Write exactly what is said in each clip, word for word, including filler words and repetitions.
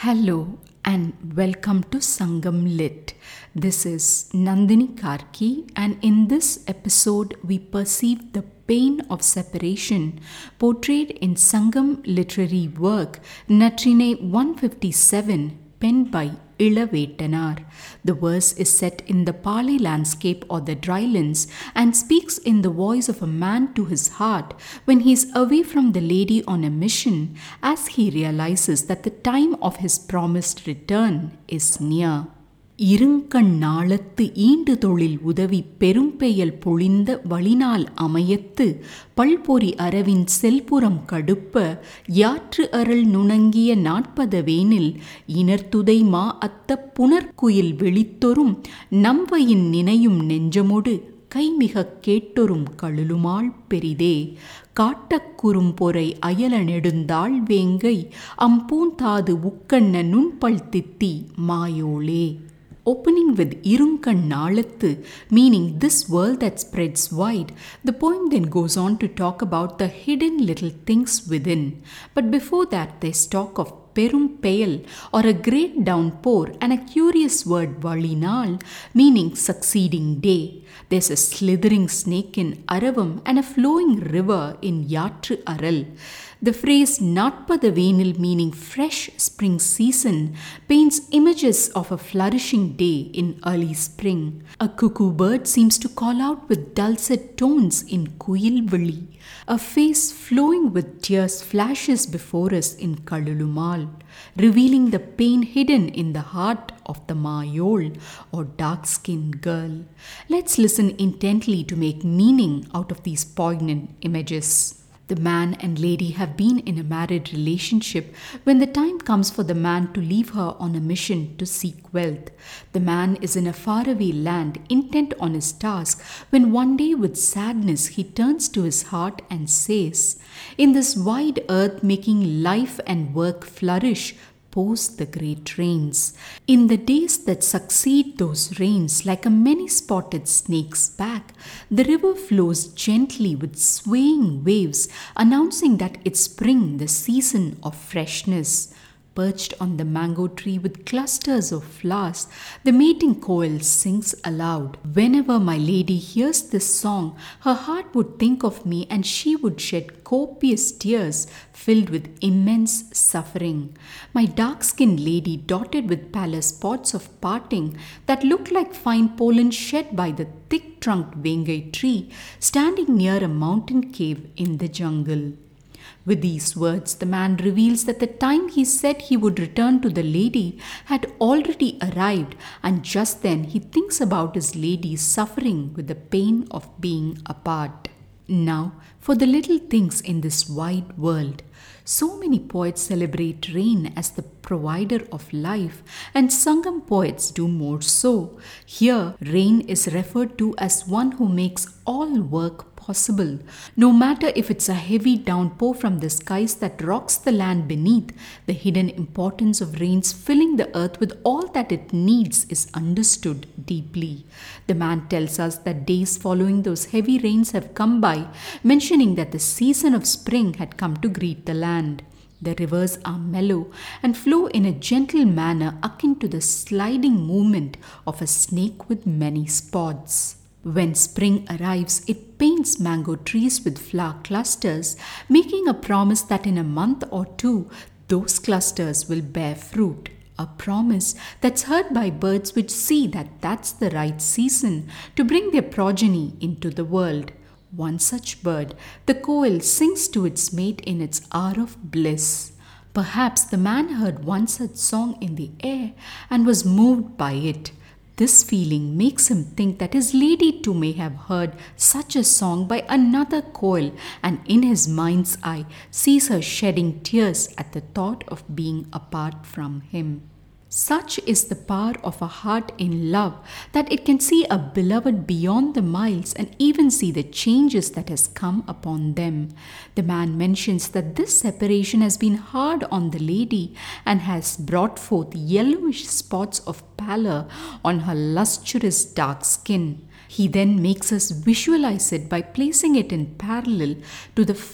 Hello and welcome to Sangam Lit. This is Nandini Karki, and in this episode we perceive the pain of separation portrayed in Sangam literary work Natrine one fifty-seven, penned by Ilavettanar. The verse is set in the Pali landscape or the drylands and speaks in the voice of a man to his heart when he is away from the lady on a mission, as he realizes that the time of his promised return is near. இருங்கண் நாளத்து ஈண்டு தொழில் உதவி பெரும்பெயல் பொழிந்த வழிநாள் அமையத்து பல்பொறி அரவின் செல்புறம் கடுப்ப யாற்று அருள் நுணங்கிய நாற்பத வேனில் இனர்துதை மா அத்த புனர்க்குயில் வெளித்தொரும் நம்வையின் நினையும் நெஞ்சமொடு கைமிகக் கேட்டொரும் கழுலுமாள் பெரிதே காட்டக் குறும்பொறை அயல நெடுந்தாள் வேங்கை அம்பூந்தாது உக்கண்ண நுண்பல் தித்தி மாயோளே. Opening with Irunkan Nalathu, meaning this world that spreads wide, the poem then goes on to talk about the hidden little things within. But before that, there's talk of Perum Payal, or a great downpour, and a curious word Valinal, meaning succeeding day. There's a slithering snake in Aravam and a flowing river in Yatru Aral. The phrase Natpada Venil, meaning fresh spring season, paints images of a flourishing day in early spring. A cuckoo bird seems to call out with dulcet tones in Kuyil Vili. A face flowing with tears flashes before us in Kalulumal, revealing the pain hidden in the heart of the Mayol, or dark-skinned girl. Let's listen intently to make meaning out of these poignant images. The man and lady have been in a married relationship when the time comes for the man to leave her on a mission to seek wealth. The man is in a faraway land, intent on his task, when one day with sadness he turns to his heart and says, "In this wide earth making life and work flourish, pours the great rains. In the days that succeed those rains, like a many-spotted snake's back, the river flows gently with swaying waves, announcing that it's spring, the season of freshness." Perched on the mango tree with clusters of flowers, the mating koel sings aloud. Whenever my lady hears this song, her heart would think of me and she would shed copious tears filled with immense suffering. My dark-skinned lady, dotted with pale spots of parting that look like fine pollen shed by the thick-trunked vengai tree, standing near a mountain cave in the jungle. With these words, the man reveals that the time he said he would return to the lady had already arrived, and just then he thinks about his lady suffering with the pain of being apart. Now, for the little things in this wide world. So many poets celebrate rain as the provider of life, and Sangam poets do more so. Here, rain is referred to as one who makes all work possible. No matter if it's a heavy downpour from the skies that rocks the land beneath, the hidden importance of rains filling the earth with all that it needs is understood deeply. The man tells us that days following those heavy rains have come by, mentioning that the season of spring had come to greet the land. The rivers are mellow and flow in a gentle manner akin to the sliding movement of a snake with many spots. When spring arrives, it paints mango trees with flower clusters, making a promise that in a month or two, those clusters will bear fruit. A promise that's heard by birds which see that that's the right season to bring their progeny into the world. One such bird, the koel, sings to its mate in its hour of bliss. Perhaps the man heard one such song in the air and was moved by it. This feeling makes him think that his lady too may have heard such a song by another koel, and in his mind's eye sees her shedding tears at the thought of being apart from him. Such is the power of a heart in love that it can see a beloved beyond the miles and even see the changes that has come upon them. The man mentions that this separation has been hard on the lady and has brought forth yellowish spots of pallor on her lustrous dark skin. He then makes us visualize it by placing it in parallel to the fine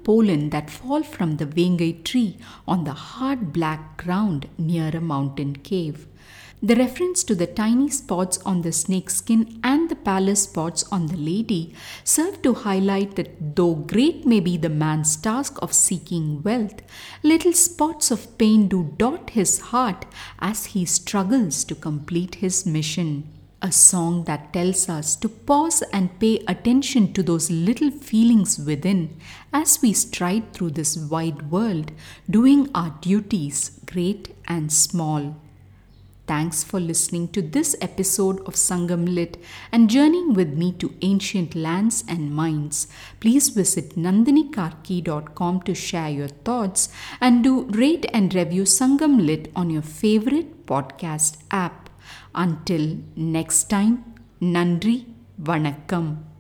pollen that fall from the Vengai tree on the hard black ground near a mountain cave. The reference to the tiny spots on the snakeskin and the pale spots on the lady serve to highlight that though great may be the man's task of seeking wealth, little spots of pain do dot his heart as he struggles to complete his mission. A song that tells us to pause and pay attention to those little feelings within as we stride through this wide world, doing our duties, great and small. Thanks for listening to this episode of Sangam Lit and journeying with me to ancient lands and minds. Please visit nandini karki dot com to share your thoughts and do rate and review Sangam Lit on your favorite podcast app. Until next time, Nandri, Vanakkam.